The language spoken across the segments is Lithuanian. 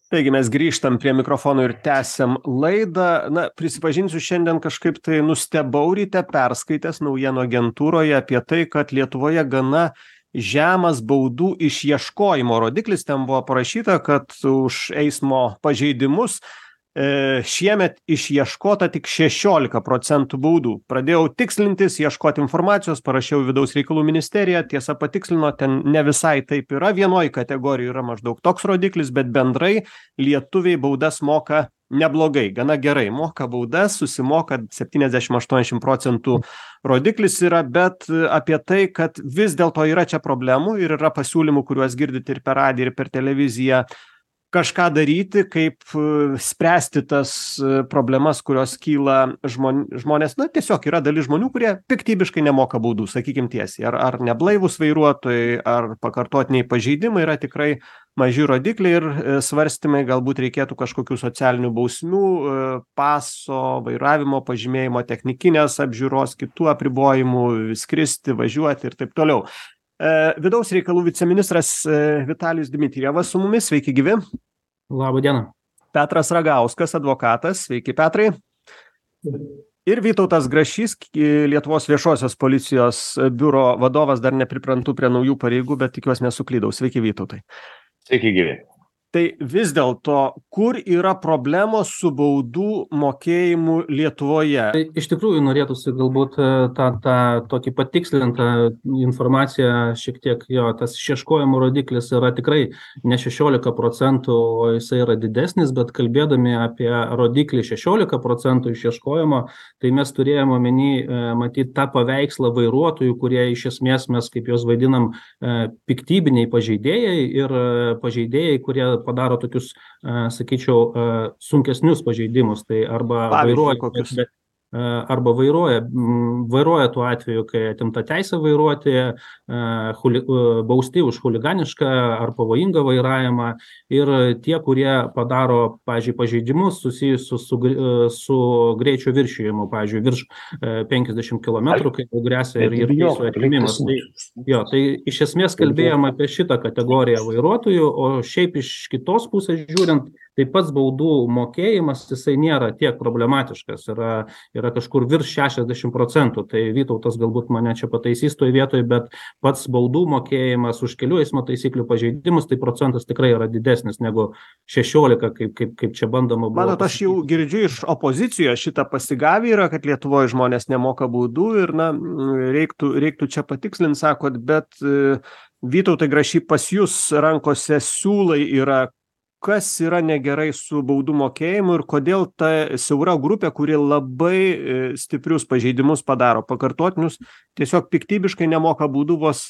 Taigi mes grįžtam prie mikrofono ir tęsiam laidą. Na, prisipažinsiu, šiandien kažkaip tai nustebau ryte perskaitęs naujienų agentūroje apie tai, kad Lietuvoje gana žemas baudų išieškojimo rodiklis. Ten buvo parašyta, kad už eismo pažeidimus šiemet išieškota tik 16% baudų. Pradėjau tikslintis, ieškoti informacijos, parašiau Vidaus reikalų ministeriją, tiesa patikslino, ten ne visai taip yra, vienoj kategorijoje yra maždaug toks rodiklis, bet bendrai lietuviai baudas moka neblogai, gana gerai moka baudas, susimoka 70-80% rodiklis yra, bet apie tai, kad vis dėlto yra čia problemų ir yra pasiūlymų, kuriuos girdite ir per radiją, ir per televiziją, kažką daryti, kaip spręsti tas problemas, kurios kyla žmonės. Na, tiesiog yra dalis žmonių, kurie piktybiškai nemoka baudų, sakykim tiesiai. Ar neblaivūs vairuotojai, ar pakartotiniai pažeidimai yra tikrai maži rodikliai ir svarstymai, galbūt reikėtų kažkokių socialinių bausmių, paso, vairavimo pažymėjimo, technikinės apžiūros, kitų apribojimų, skristi, važiuoti ir taip toliau. Vidaus reikalų viceministras Vitalijus Dmitrijevas su mumis, sveiki gyvi. Labą dieną. Petras Ragauskas, advokatas, sveiki Petrai. Ir Vytautas Grašys, Lietuvos viešosios policijos biuro vadovas, dar nepriprantu prie naujų pareigų, bet tikiuosi nesuklydau. Sveiki Vytautai. Sveiki gyvi. Tai vis dėlto, kur yra problemos su baudų mokėjimu Lietuvoje? Tai iš tikrųjų norėtųsi galbūt tą tokį patikslintą informaciją šiek tiek, tas išieškojimo rodiklis yra tikrai ne 16%, o jisai yra didesnis, bet kalbėdami apie rodiklį 16% išieškojimo, tai mes turėjome omeny matyti tą paveikslą vairuotojų, kurie iš esmės mes, kaip juos vadinam, piktybiniai pažeidėjai ir pažeidėjai, kurie padaro tokius, sakyčiau, sunkesnius pažeidimus, tai arba vairuoja tuo atveju, kai atimta teisė vairuoti, bausti už chuliganišką ar pavojingą vairavimą, ir tie, kurie padaro, pavyzdžiui, pažeidimus susijusius su greičio viršijimu, pavyzdžiui, virš 50 km, kai gresia ir teisų atėmimas. Tai iš esmės kalbėjom apie šitą kategoriją vairuotojų, o šiaip iš kitos pusės žiūrint, tai pats baudų mokėjimas, jisai nėra tiek problematiškas, yra kažkur virš 60%, tai Vytautas galbūt mane čia pataisys toj vietoj, bet pats baudų mokėjimas už kelių eismo taisyklių pažeidimus, tai procentas tikrai yra didesnis negu 16, kaip čia bandoma buvo. Manot, aš jau girdžiu iš opozicijos šitą pasigavį yra, kad Lietuvoje žmonės nemoka baudų ir reiktų čia patikslinti, sakot, bet Vytautai Grašy, pas jūs rankose siūlai yra. Kas yra negerai su baudų mokėjimu ir kodėl ta siaura grupė, kuri labai stiprius pažeidimus padaro, pakartotinius, tiesiog piktybiškai nemoka baudų, vos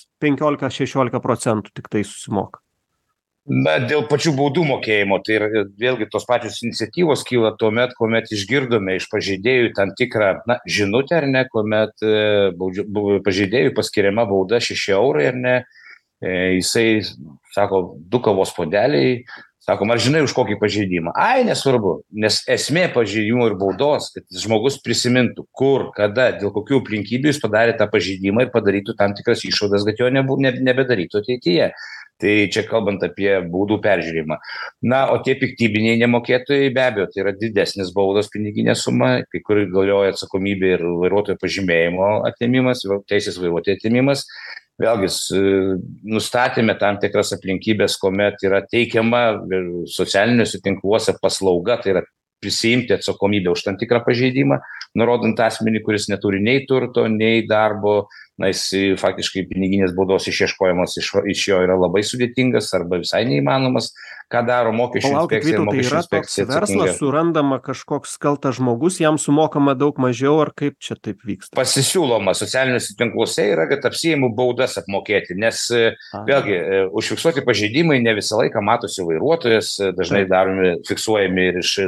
15-16% tik tai susimoka? Na, dėl pačių baudų mokėjimo, tai vėlgi tos pačios iniciatyvos kyla tuomet, kuomet išgirdome iš pažeidėjų tam tikrą žinutę, ar ne, kuomet pažeidėjų paskiriama bauda 6 eurai, ar ne, jisai sako 2 kavos puodeliai. Sakom, ar žinai už kokį pažeidimą? Ai, nesvarbu, nes esmė pažeidimų ir baudos, kad žmogus prisimintų, kur, kada, dėl kokių aplinkybių jis padarė tą pažeidimą ir padarytų tam tikras išvadas, kad jo nebedarytų ateityje. Tai čia kalbant apie baudų peržiūrimą. Na, o tie piktybiniai nemokėtojai be abejo, tai yra didesnis baudos piniginė suma, kai kur galioja atsakomybė ir vairuotojo pažymėjimo atėmimas, teisės vairuotojo atėmimas. Vėlgi, nustatėme tam tikras aplinkybės, kuomet yra teikiama socialiniuose tinkluose paslauga, tai yra prisiimti atsakomybę už tam tikrą pažeidimą, nurodant asmenį, kuris neturi nei turto, nei darbo, jis faktiškai piniginės baudos išieškojimas iš jo yra labai sudėtingas arba visai neįmanomas. Ką daro mokesčių inspekcija? Tai yra toks verslas, surandama kažkoks kaltas žmogus, jam sumokama daug mažiau, ar kaip čia taip vyksta? Pasisiūloma socialiniuose tinkluose yra, kad apsiėmų baudas apmokėti, nes vėlgi užfiksuoti pažeidimai ne visą laiką matosi vairuotojas, dažnai daromi, fiksuojami ir iš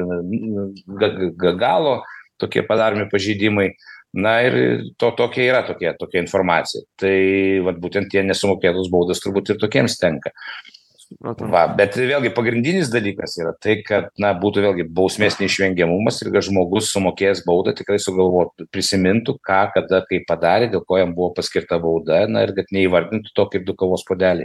galo tokie padaromi pažeidimai. Na ir tokia yra tokia informacija. Tai būtent tie nesumokėtos baudas turbūt ir tokiems tenka. Bet vėlgi pagrindinis dalykas yra tai, kad būtų vėlgi bausmės neišvengiamumas ir kad žmogus sumokėjęs baudą tikrai sugalvotų, prisimintų, ką, kada, kaip padarė, dėl ko jam buvo paskirta bauda, ir kad neįvardintų to kaip 2 kavos puodeliai.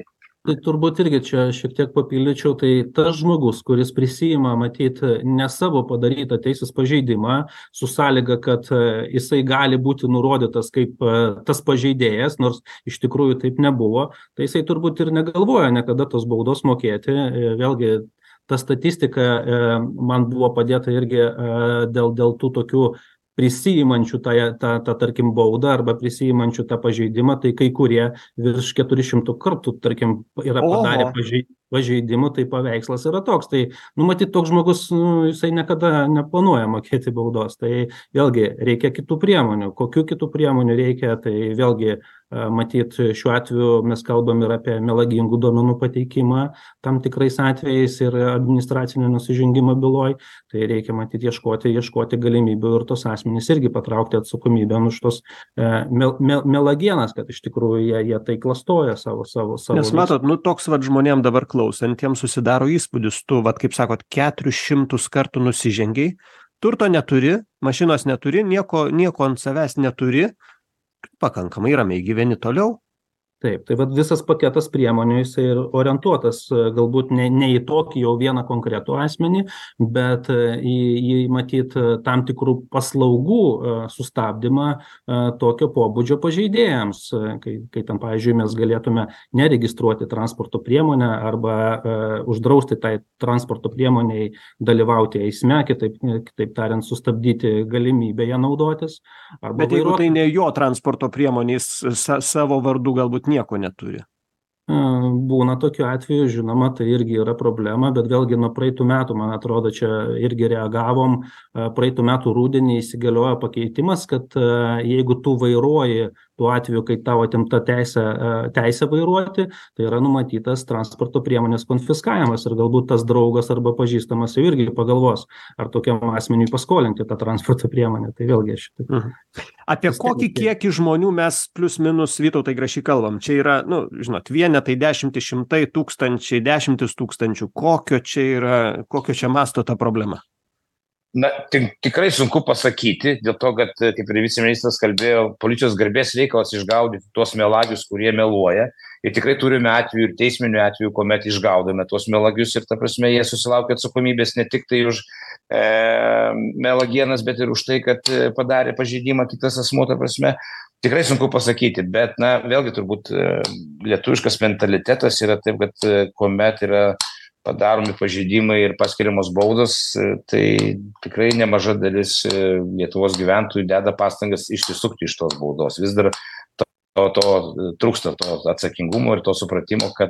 Tai turbūt irgi čia šiek tiek papildyčiau, tai tas žmogus, kuris prisijima matyti ne savo padarytą teisės pažeidimą, su sąlyga, kad jisai gali būti nurodytas kaip tas pažeidėjas, nors iš tikrųjų taip nebuvo, tai jisai turbūt ir negalvoja niekada tos baudos mokėti. Vėlgi, ta statistika man buvo padėta irgi dėl tų tokių prisiimančių tą tarkim, baudą arba prisiimančių tą pažeidimą, tai kai kurie virš 400 kartų, tarkim, yra padarę pažeidimų, tai paveikslas yra toks. Tai, matyt, toks žmogus, jisai niekada neplanuoja mokėti baudos. Tai vėlgi reikia kitų priemonių. Kokių kitų priemonių reikia, tai vėlgi matyt, šiuo atveju mes kalbam ir apie melagingų duomenų pateikimą tam tikrais atvejais ir administracinio nusižengimo byloj. Tai reikia matyti, ieškoti galimybių ir tos asmenys irgi patraukti atsakomybėn už tos melagienas, kad iš tikrųjų jie tai klastoja savo. Nes matot, toks žmonėm dabar klausantiems susidaro įspūdis, tu, kaip sakot, 400 kartų nusižengiai, turto neturi, mašinos neturi, nieko ant savęs neturi, pakankamai ramiai gyveni toliau. Taip, tai visas paketas priemonių jisai ir orientuotas galbūt ne į tokį jau vieną konkretų asmenį, bet į matyt tam tikrų paslaugų sustabdymą tokio pobūdžio pažeidėjams, kai tam, pavyzdžiui, mes galėtume neregistruoti transporto priemonę arba uždrausti tai transporto priemoniai dalyvauti eisme, kitaip tariant, sustabdyti galimybę ją naudotis. Bet jeigu tai ne jo transporto priemonės savo vardu galbūt nieko neturi. Būna tokiu atveju, žinoma, tai irgi yra problema, bet vėlgi nuo praeitų metų, man atrodo, čia irgi reagavom, praeitų metų rudenį įsigaliojo pakeitimas, kad jeigu tu vairuoji tuo atveju, kai tavo atimta teisė vairuoti, tai yra numatytas transporto priemonės konfiskavimas ir galbūt tas draugas arba pažįstamas jau irgi pagalvos, ar tokiam asmeniui paskolinti tą transporto priemonę. Tai vėlgi šitą. Apie kokį kiekį žmonių mes plius minus, Vytautai, Grašy kalbam? Čia yra, žinot, vienetai, dešimtys, šimtai, tūkstančiai, dešimtis tūkstančių. Kokio čia masto ta problema? Na, tikrai sunku pasakyti, dėl to, kad, kaip ir viceministras kalbėjo, policijos garbės reikalas išgaudyti tuos melagius, kurie meluoja. Ir tikrai turime atvejų ir teisminių atvejų, kuomet išgaudome tuos melagius ir, ta prasme, jie susilaukia atsakomybės ne tik tai už melagienas, bet ir už tai, kad padarė pažeidimą kitas asmuo, ta prasme. Tikrai sunku pasakyti, bet, vėlgi turbūt lietuviškas mentalitetas yra taip, kad kuomet yra padaromi pažeidimai ir paskiriamos baudos, tai tikrai nemaža dalis Lietuvos gyventojų deda pastangas išsisukti iš tos baudos. Vis dar to trūksta to atsakingumo ir to supratimo, kad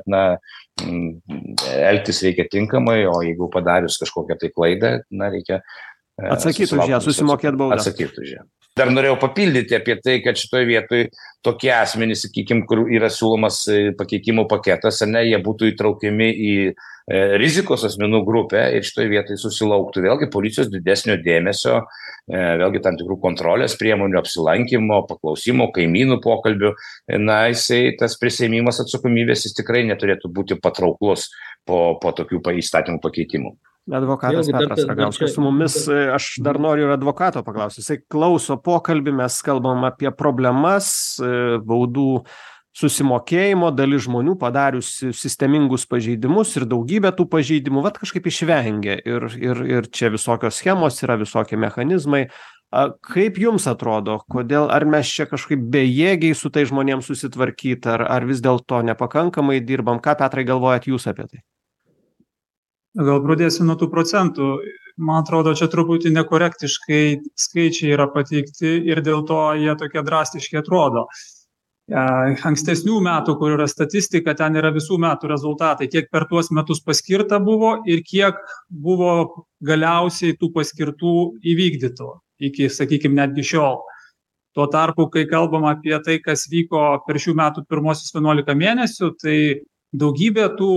elgtis reikia tinkamai, o jeigu padarius kažkokią tai klaidą, reikia atsakyti už ją, susimokėti baudą. Atsakyti už ją. Dar norėjau papildyti apie tai, kad šitoje vietoje tokie asmenys, sakykime, kur yra siūlomas pakeitimų paketas, jie būtų įtraukiami į rizikos asmenų grupę ir šitoje vietoje susilauktų vėlgi policijos didesnio dėmesio, vėlgi tam tikrų kontrolės priemonių, apsilankimo, paklausimo, kaimynų pokalbių. Jisai tas prisiėmimas atsakomybės, jis tikrai neturėtų būti patrauklus po tokių įstatymų pakeitimų. Advokatas Petras Ragauskas su mumis, aš dar noriu ir advokato paklausti. Jisai klauso pokalbį, mes kalbam apie problemas, baudų susimokėjimo, dalis žmonių padariusi sistemingus pažeidimus ir daugybę tų pažeidimų, kažkaip išvengia ir čia visokios schemos yra, visokie mechanizmai. Kaip jums atrodo, ar mes čia kažkaip bejėgiai su tai žmonėms susitvarkyti, ar vis dėlto nepakankamai dirbam? Ką, Petrai, galvojat jūs apie tai? Gal pradėsiu nuo tų procentų. Man atrodo, čia truputį nekorektiškai skaičiai yra pateikti ir dėl to jie tokie drastiški atrodo. Ankstesnių metų, kur yra statistika, ten yra visų metų rezultatai, kiek per tuos metus paskirta buvo ir kiek buvo galiausiai tų paskirtų įvykdytų iki, sakykime, netgi šiol. Tuo tarpu, kai kalbam apie tai, kas vyko per šių metų pirmosius 11 mėnesių, tai daugybė tų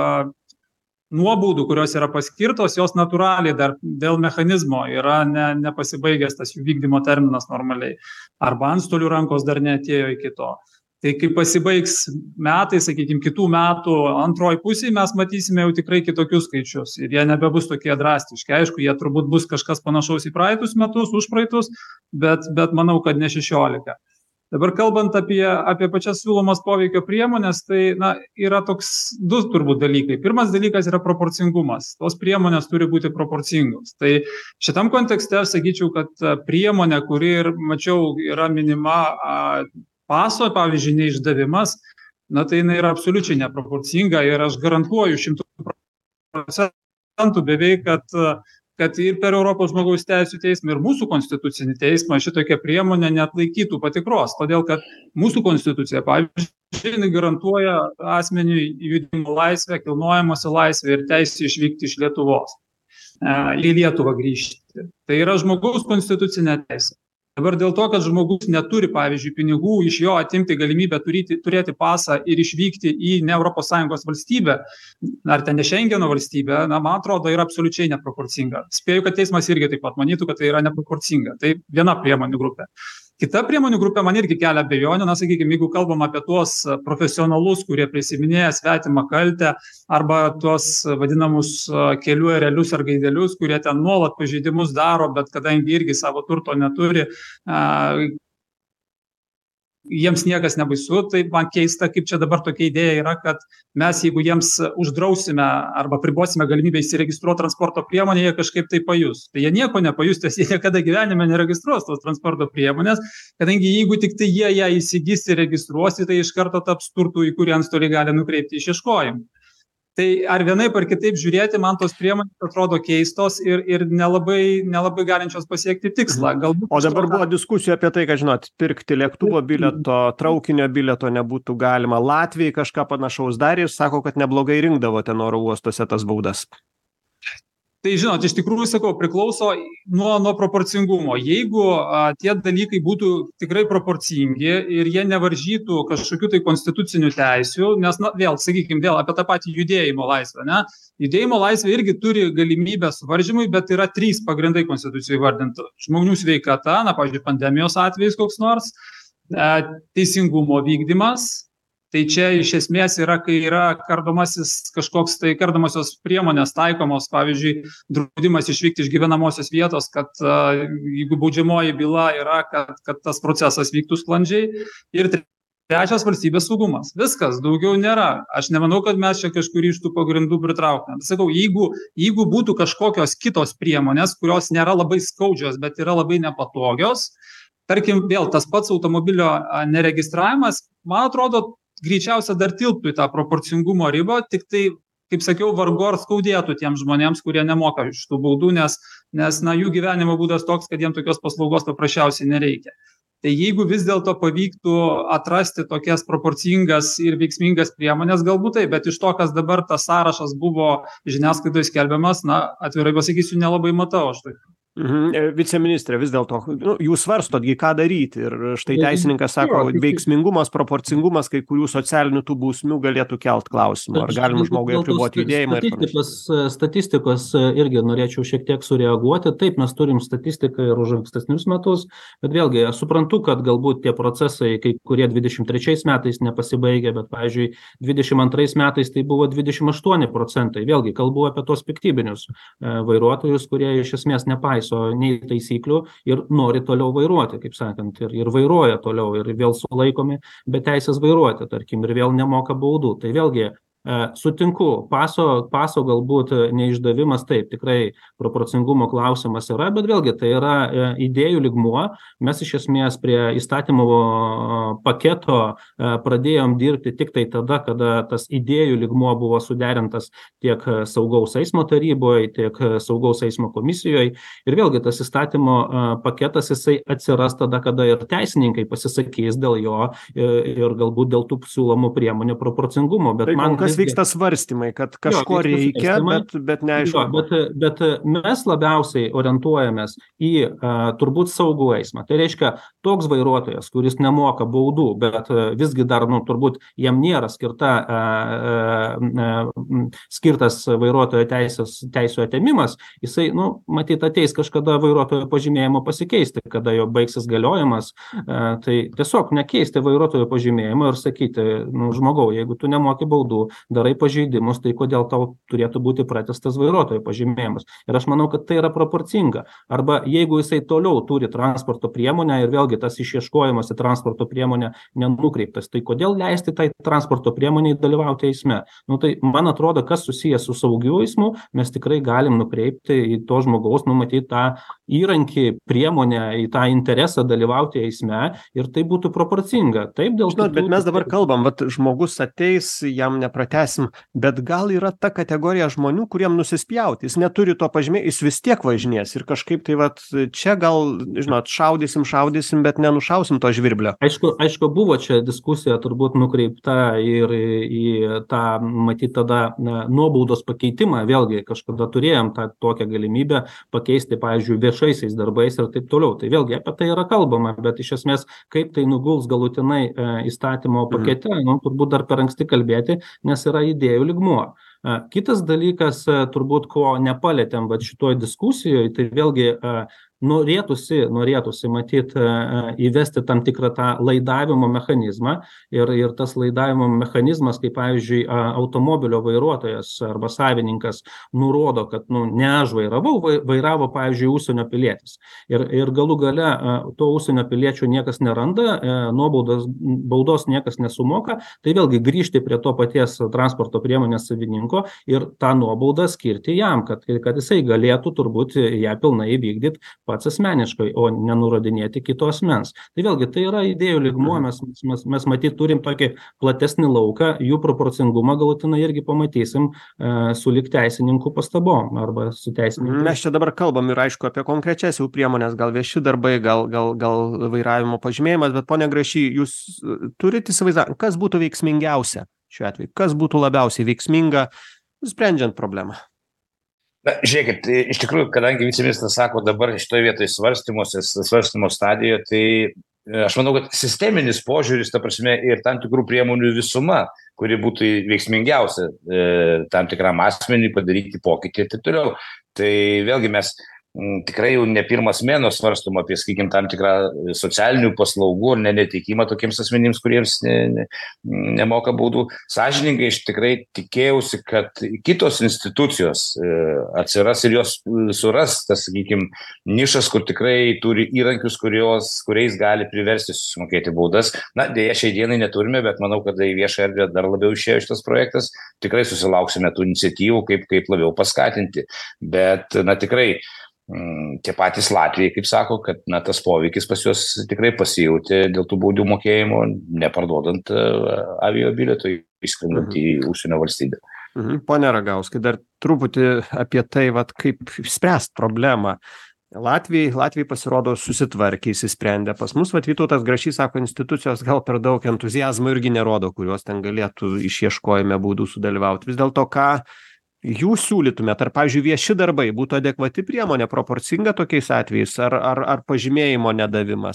nuobaudų, kurios yra paskirtos, jos natūraliai dar dėl mechanizmo yra nepasibaigęs tas jų vykdymo terminas normaliai. Arba antstolių rankos dar neatėjo iki to. Tai kai pasibaigs metai, sakykime, kitų metų antroji pusėje, mes matysime jau tikrai kitokius skaičius. Ir jie nebebus tokie drastiški. Aišku, jie turbūt bus kažkas panašaus į praeitus metus, už praeitus, bet manau, kad ne 16. Dabar kalbant apie pačias siūlomas poveikio priemonės, tai yra toks du turbūt dalykai. Pirmas dalykas yra proporcingumas. Tos priemonės turi būti proporcingos. Tai šitam kontekste aš sakyčiau, kad priemonė, kuri ir mačiau yra minima paso, pavyzdžiui, neišdavimas, tai jinai yra absoliučiai neproporcinga ir aš garantuoju 100% beveik, kad ir per Europos žmogaus teisių teismą ir mūsų konstitucinį teismą šitokia priemonė neatlaikytų patikros, todėl kad mūsų konstitucija, pavyzdžiui, garantuoja asmeniui judėjimo laisvę, kilnojimosi laisvę ir teisę išvykti iš Lietuvos, į Lietuvą grįžti. Tai yra žmogaus konstitucinė teisė. Dabar dėl to, kad žmogus neturi, pavyzdžiui, pinigų, iš jo atimti galimybę turėti pasą ir išvykti į ne ES valstybę, ar ten ne Šengeno valstybę, man atrodo, yra absoliučiai neproporcinga. Spėju, kad teismas irgi taip pat manytų, kad tai yra neproporcinga. Tai viena priemonių grupė. Kita priemonių grupė man irgi kelia abejonių, sakykime, jeigu kalbam apie tuos profesionalus, kurie prisiminėja svetimą kaltę, arba tuos vadinamus kelių erelius ar gaidelius, kurie ten nuolat pažeidimus daro, bet kadangi irgi savo turto neturi, jiems niekas nebaisu, tai man keista, kaip čia dabar tokia idėja yra, kad mes, jeigu jiems uždrausime arba pribosime galimybę įsiregistruoti transporto priemonę, jie kažkaip tai pajus. Tai jie nieko nepajus, nes jie niekada gyvenime neregistruos tos transporto priemonės, kadangi jeigu tik tai jie ją įsigys ir registruosi, tai iš karto taps turtų, į kurį antstoliai gali nukreipti išieškojimą. Tai ar vienaip ar kitaip žiūrėti, man tos priemonės atrodo keistos ir nelabai galinčios pasiekti tikslą. O dabar buvo diskusijų apie tai, kad, žinot, pirkti lėktuvo bilieto, traukinio bilieto nebūtų galima. Latvijai kažką panašaus darė ir sako, kad neblogai rinkdavo ten oro uostuose tas baudas. Tai, žinot, iš tikrųjų, sakau, priklauso nuo proporcingumo. Jeigu tie dalykai būtų tikrai proporcingi ir jie nevaržytų kažkokių tai konstitucinių teisių, nes, sakykime, apie tą patį judėjimo laisvę, ne? Judėjimo laisvė irgi turi galimybę suvaržymui, bet yra 3 pagrindai konstitucijai vardinti. Žmonių sveikata, pavyzdžiui, pandemijos atvejais koks nors, teisingumo vykdymas. Tai čia iš esmės yra, kai yra kardomosios priemonės taikomos, pavyzdžiui, draudimas išvykti iš gyvenamosios vietos, kad jeigu baudžiamoji byla yra, kad tas procesas vyktų sklandžiai. Ir trečias valstybės saugumas. Viskas, daugiau nėra. Aš nemanau, kad mes čia kažkurį iš tų pagrindų pritrauktume. Sakau, jeigu būtų kažkokios kitos priemonės, kurios nėra labai skaudžios, bet yra labai nepatogios, tarkim, vėl tas pats automobilio neregistravimas, man atrodo, greičiausia dar tilptų į tą proporcingumo ribą, tik tai, kaip sakiau, vargu ar skaudėtų tiems žmonėms, kurie nemoka šitų baudų, nes jų gyvenimo būdas toks, kad jiems tokios paslaugos paprasčiausiai nereikia. Tai jeigu vis dėlto pavyktų atrasti tokias proporcingas ir veiksmingas priemonės, galbūt tai, bet iš to, kas dabar tas sąrašas buvo žiniasklaidoje skelbiamas, atvirai pasakysiu, nelabai matau aš tai. Viceministrė, vis dėlto, jūs svarstotgi, ką daryti ir štai teisininkas sako, veiksmingumas, proporcingumas, kai kurių socialinių tų bausmių galėtų kelt klausimą, ar galima žmogui apriboti judėjimą. Statistikos irgi norėčiau šiek tiek sureaguoti. Taip, mes turim statistiką ir už ankstesnius metus, bet vėlgi, aš suprantu, kad galbūt tie procesai, kai kurie 23 metais nepasibaigė, bet, pavyzdžiui, 22 metais tai buvo 28%. Vėlgi, kalbu apie tos piktybinius vairuotojus, kurie iš esmės nepaiso nei taisyklių ir nori toliau vairuoti, kaip sakant, ir vairuoja toliau ir vėl sulaikomi be teisės vairuoti, tarkim, ir vėl nemoka baudų. Tai vėlgi sutinku, paso galbūt neišdavimas, taip, tikrai proporcingumo klausimas yra, bet vėlgi tai yra idėjų lygmuo. Mes iš esmės prie įstatymo paketo pradėjom dirbti tik tai tada, kada tas idėjų lygmuo buvo suderintas tiek saugaus eismo taryboje, tiek saugaus eismo komisijoje. Ir vėlgi tas įstatymo paketas jisai atsiras tada, kada ir teisininkai pasisakys dėl jo ir galbūt dėl tų siūlomų priemonių proporcingumo. Bet man vyksta svarstymai, kad kažko reikia, bet neaišku. Bet mes labiausiai orientuojamės į turbūt saugų eismą. Tai reiškia, toks vairuotojas, kuris nemoka baudų, bet visgi dar, turbūt jam nėra skirtas vairuotojo teisių atėmimas, jisai, matyt, ateis kažkada vairuotojo pažymėjimo pasikeisti, kada jo baigsis galiojimas. Tai tiesiog nekeisti vairuotojo pažymėjimo ir sakyti, žmogau, jeigu tu nemoki baudų, darai pažeidimus, tai kodėl tau turėtų būti pratęstas vairuotojo pažymėjimas. Ir aš manau, kad tai yra proporcinga. Arba jeigu jisai toliau turi transporto priemonę ir vėlgi tas išieškojimas į transporto priemonę nenukreiptas, tai kodėl leisti tai transporto priemoniai dalyvauti eisme? Nu, tai man atrodo, kas susijęs su saugiu eismu, mes tikrai galim nukreipti į to žmogaus, numatyti tą įrankį, priemonę, į tą interesą dalyvauti eisme ir tai būtų proporcinga. Taip, dėl Žinot, bet mes dabar kalbam, vat žmogus ateis, jam nepratęsim, bet gal yra ta kategorija žmonių, kuriem nusispjauti, jis neturi to pažymėjimo, jis vis tiek važinės ir kažkaip tai vat čia gal, žinot, šaudysim, bet nenušausim to žvirblio. Aišku, buvo čia diskusija turbūt nukreipta ir į tą, matyt, tada nuobaudos pakeitimą, vėlgi kažkada turėjom tą tokią galimybę pakeisti, pavyzdžiui, viešaisiais darbais ir taip toliau. Tai vėlgi apie tai yra kalbama, bet iš esmės, kaip tai nuguls galutinai įstatymo pakete, turbūt dar per anksti kalbėti, nes yra idėjų lygmuo. Kitas dalykas, turbūt, ko nepalėtėm šitoj diskusijoje, tai vėlgi norėtųsi matyt įvesti tam tikrą tą laidavimo mechanizmą ir tas laidavimo mechanizmas, kaip pavyzdžiui automobilio vairuotojas arba savininkas nurodo, kad ne aš vairavau, vairavo pavyzdžiui užsienio pilietis. Ir galų gale to užsienio piliečio niekas neranda, baudos niekas nesumoka, tai vėlgi grįžti prie to paties transporto priemonės savininko ir tą nuobaudą skirti jam, kad jisai galėtų turbūt ją pilnai įvykdyti pats asmeniškai, o nenurodinėti kito asmens. Tai vėlgi, tai yra idėjų lygmuo, mes matyt turim tokį platesnį lauką, jų proporcingumą galutinai irgi pamatysim su lyg teisininkų pastabom arba su teisininkų. Mes čia dabar kalbam ir aišku apie konkrečias jau priemonės, gal vieši darbai, gal vairavimo pažymėjimas, bet ponia Grašy, jūs turite įsivaizdavimą, kas būtų veiksmingiausia šiuo atveju, kas būtų labiausiai veiksminga, sprendžiant problemą? Na, žiūrėkit, iš tikrųjų, kadangi viceministras sako dabar šitoje vietoje svarstymo stadijoje, tai aš manau, kad sisteminis požiūris, ta prasme, ir tam tikrų priemonių visuma, kuri būtų veiksmingiausia tam tikram asmeniui padaryti pokytį ir taip toliau. Tai vėlgi mes tikrai jau ne pirmas mėnuo svarstom apie, sakykim, tam tikrą socialinių paslaugų ir neteikimą tokiems asmenims, kuriems nemoka baudų. Sąžiningai, aš tikrai tikėjausi, kad kitos institucijos atsiras ir jos suras tas, sakykim, nišas, kur tikrai turi įrankius, kuriais gali priversti susimokėti baudas. Na, dėja, šiai dienai neturime, bet manau, kad į viešą erdvę dar labiau išėjo šitas projektas. Tikrai susilauksime tų iniciatyvų, kaip labiau paskatinti. Bet, na, tikrai tie patys Latvijai, kaip sako, kad tas poveikis pas juos tikrai pasijautė dėl tų baudų mokėjimo, neparduodant aviobilietų, išskrendant į užsienio valstybę. Pone Ragauskai, dar truputį apie tai, kaip spręst problemą. Latvijai pasirodo susitvarkė, įsisprendė. Pas mus Vytautas Grašys sako, institucijos gal per daug entuziazmo irgi nerodo, kurios ten galėtų išieškojime baudų sudalyvauti. Vis dėlto, ką jūs siūlytumėt, ar, pavyzdžiui, vieši darbai būtų adekvati priemonė, proporcinga tokiais atvejais, ar pažymėjimo nedavimas?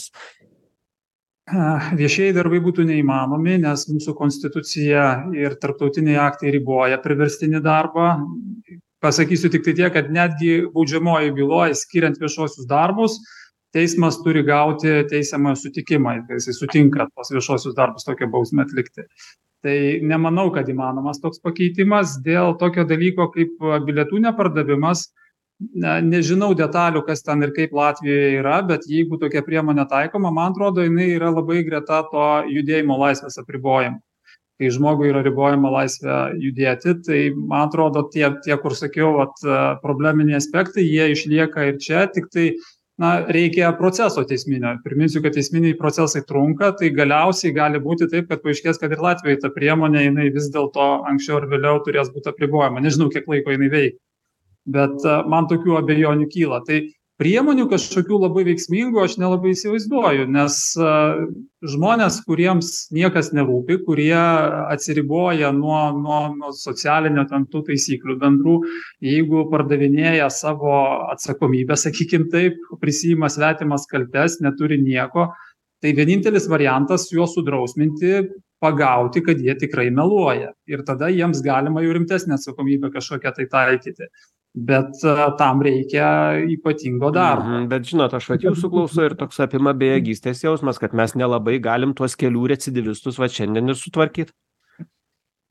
Viešieji darbai būtų neįmanomi, nes mūsų konstitucija ir tarptautiniai aktai riboja priverstinį darbą. Pasakysiu tik tai tiek, kad netgi baudžiamojoje byloje, skiriant viešuosius darbus, teismas turi gauti teisiamojo sutikimą, kai jisai sutinka tos viešuosius darbus tokią bausmę atlikti. Tai nemanau, kad įmanomas toks pakeitimas dėl tokio dalyko kaip bilietų nepardavimas. Nežinau detalių, kas ten ir kaip Latvijoje yra, bet jeigu tokia priemonė taikoma, man atrodo, jinai yra labai greta to judėjimo laisvės apribojimo. Kai žmogui yra ribojama laisvė judėti, tai man atrodo, tie kur sakiau, probleminiai aspektai, jie išlieka ir čia, tik tai reikia proceso teisminio. Priminsiu, kad teisminiai procesai trunka, tai galiausiai gali būti taip, kad paaiškės, kad ir Latvijoje ta priemonė, jinai vis dėlto anksčiau ar vėliau turės būti apribojama. Nežinau, kiek laiko jinai veikia, bet man tokių abejonių kyla. Tai priemonių kažkokių labai veiksmingų aš nelabai įsivaizduoju, nes žmonės, kuriems niekas nerūpi, kurie atsiriboja nuo socialinio tų taisyklių bendrų, jeigu pardavinėja savo atsakomybę, sakykim taip, prisiima svetimas kaltes, neturi nieko, tai vienintelis variantas juos sudrausminti, pagauti, kad jie tikrai meluoja. Ir tada jiems galima jau rimtesnę atsakomybę kažkokią tai taikyti. Bet tam reikia ypatingo darbo. Bet žinot, aš jūsų klausau ir toks apima bejėgystės jausmas, kad mes nelabai galim tuos kelių recidivistus šiandien ir sutvarkyti.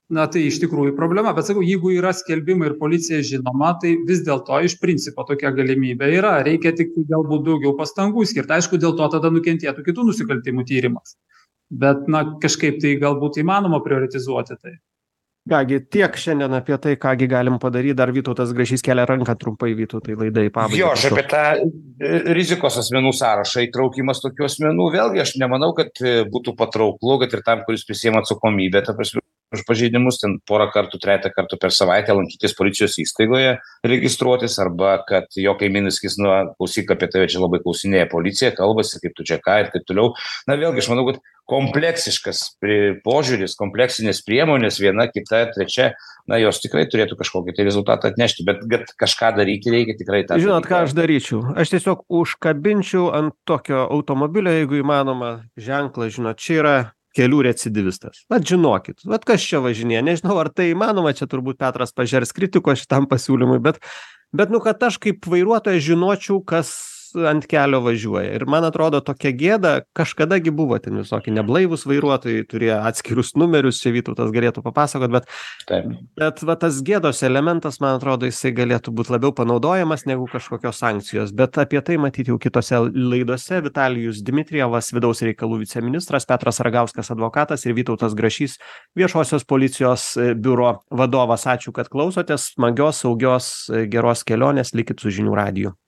na tai iš tikrųjų problema. Bet sakau, jeigu yra skelbimai ir policija žinoma, tai vis dėlto iš principo tokia galimybė yra. Reikia tik galbūt daugiau pastangų skirti. Aišku, dėl to tada nukentėtų kitų nusikaltimų tyrimas. Bet, na, kažkaip tai galbūt įmanoma prioritizuoti tai. Kągi, tiek šiandien apie tai, kągi galim padaryti. Dar Vytautas Grašys kelia ranką trumpai, Vytautai, laidai į pabaigą. Jo, aš apie tą rizikos asmenų sąrašą įtraukimas tokių asmenų, vėlgi aš nemanau, kad būtų patrauklu, kad ir tam, kuris prisiima atsakomybę, ta prasme, už pažeidimus, ten porą kartų, trejetą kartų per savaitę lankytis policijos įstaigoje, registruotis, arba kad jo kaimynas sakys, nu, klausyk, apie tave čia labai klausinėja policija, kalbasi, kaip tu čia ką ir taip toliau. Na, vėlgi, aš manau, kad kompleksiškas požiūris, kompleksinės priemonės, viena, kita, trečia, na, jos tikrai turėtų kažkokį tai rezultatą atnešti, bet kažką daryti reikia tikrai tą. Žinot, ką aš daryčiau? Aš tiesiog užkabinčiau ant tokio automobilio, jeigu įmanoma, ženklą, žinot, čia yra kelių recidivistas. Vat žinokit, vat kas čia važinėja, nežinau, ar tai įmanoma, čia turbūt Petras pažers kritiko šitam pasiūlymui, bet nu, kad aš kaip vairuotojas žinočiau, kas ant kelio važiuoja. Ir man atrodo, tokia gėda, kažkadagi buvo ten visokie neblaivūs vairuotojai, turėjo atskirus numerius, čia Vytautas galėtų papasakot, bet va, tas gėdos elementas, man atrodo, jisai galėtų būti labiau panaudojamas negu kažkokios sankcijos. Bet apie tai matyti jau kitose laidose. Vitalijus Dmitrijevas, vidaus reikalų viceministras, Petras Ragauskas, advokatas, ir Vytautas Grašys, viešosios policijos biuro vadovas. Ačiū, kad klausotės. Smagios, saugios, geros kelionės. Likit su žinių radiju.